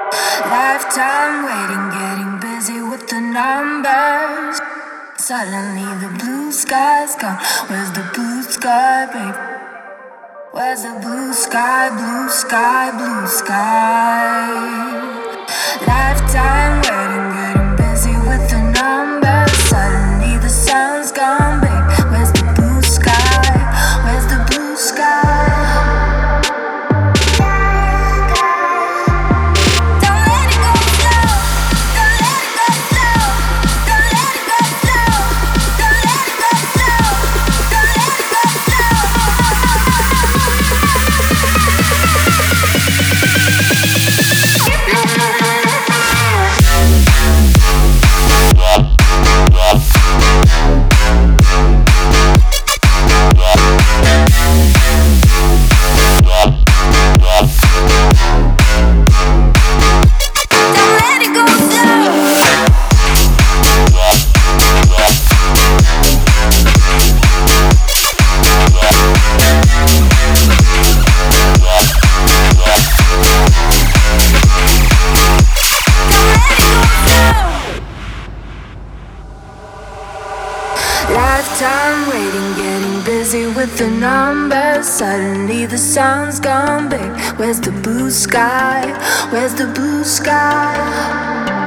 Lifetime waiting, getting busy with the numbers. Suddenly the blue skies come. Where's the blue sky, babe? Where's the blue sky, blue sky, blue sky? Lifetime waiting, getting busy with the numbers. Suddenly the sound's gone, babe. Where's the blue sky? Where's the blue sky? Lifetime waiting, getting busy with the numbers. Suddenly the sound's gone, babe. Where's the blue sky? Where's the blue sky?